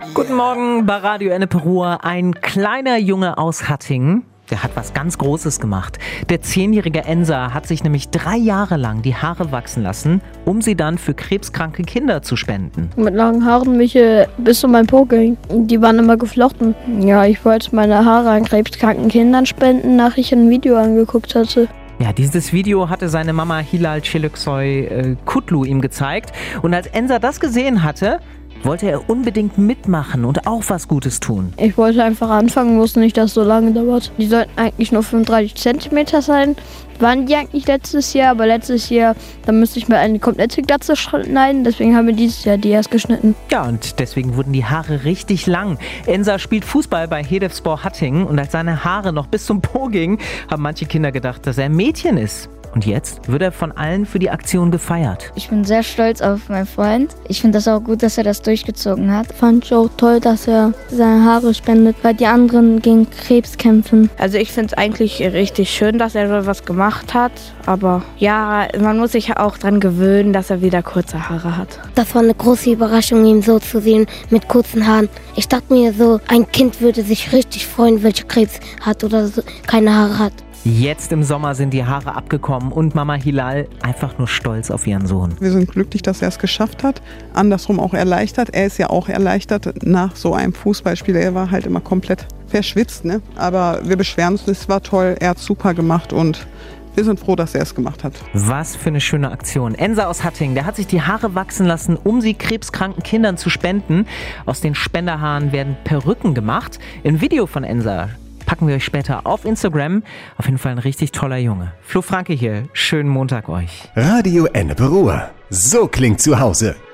Guten Morgen bei Radio Ennepe-Ruhr. Ein kleiner Junge aus Hattingen, der hat was ganz Großes gemacht. Der 10-jährige Ensa hat sich nämlich 3 Jahre lang die Haare wachsen lassen, um sie dann für krebskranke Kinder zu spenden. Mit langen Haaren mich bis zu meinem Po ging. Die waren immer geflochten. Ja, ich wollte meine Haare an krebskranken Kindern spenden, nachdem ich ein Video angeguckt hatte. Ja, dieses Video hatte seine Mama Hilal Çeliksoy Kutlu ihm gezeigt. Und als Ensa das gesehen hatte, wollte er unbedingt mitmachen und auch was Gutes tun. Ich wollte einfach anfangen, wusste nicht, dass es so lange dauert. Die sollten eigentlich nur 35 cm sein. Waren die eigentlich letztes Jahr, aber letztes Jahr, da müsste ich mir eine komplette Glatze schneiden. Deswegen haben wir dieses Jahr die erst geschnitten. Ja, und deswegen wurden die Haare richtig lang. Ensa spielt Fußball bei Hedefspor Hattingen und als seine Haare noch bis zum Po gingen, haben manche Kinder gedacht, dass er ein Mädchen ist. Und jetzt wird er von allen für die Aktion gefeiert. Ich bin sehr stolz auf meinen Freund. Ich finde das auch gut, dass er das durchgezogen hat. Fand ich auch toll, dass er seine Haare spendet, weil die anderen gegen Krebs kämpfen. Also ich finde es eigentlich richtig schön, dass er so was gemacht hat. Aber ja, man muss sich auch dran gewöhnen, dass er wieder kurze Haare hat. Das war eine große Überraschung, ihn so zu sehen mit kurzen Haaren. Ich dachte mir so, ein Kind würde sich richtig freuen, welche Krebs hat oder so, keine Haare hat. Jetzt im Sommer sind die Haare abgekommen und Mama Hilal einfach nur stolz auf ihren Sohn. Wir sind glücklich, dass er es geschafft hat. Andersrum auch erleichtert. Er ist ja auch erleichtert nach so einem Fußballspiel. Er war halt immer komplett verschwitzt, ne? Aber wir beschweren uns, es war toll. Er hat super gemacht und wir sind froh, dass er es gemacht hat. Was für eine schöne Aktion. Ensa aus Hattingen, der hat sich die Haare wachsen lassen, um sie krebskranken Kindern zu spenden. Aus den Spenderhaaren werden Perücken gemacht. Im Video von Ensa packen wir euch später auf Instagram. Auf jeden Fall ein richtig toller Junge. Flo Franke hier. Schönen Montag euch. Radio Ennepe-Ruhr. So klingt zu Hause.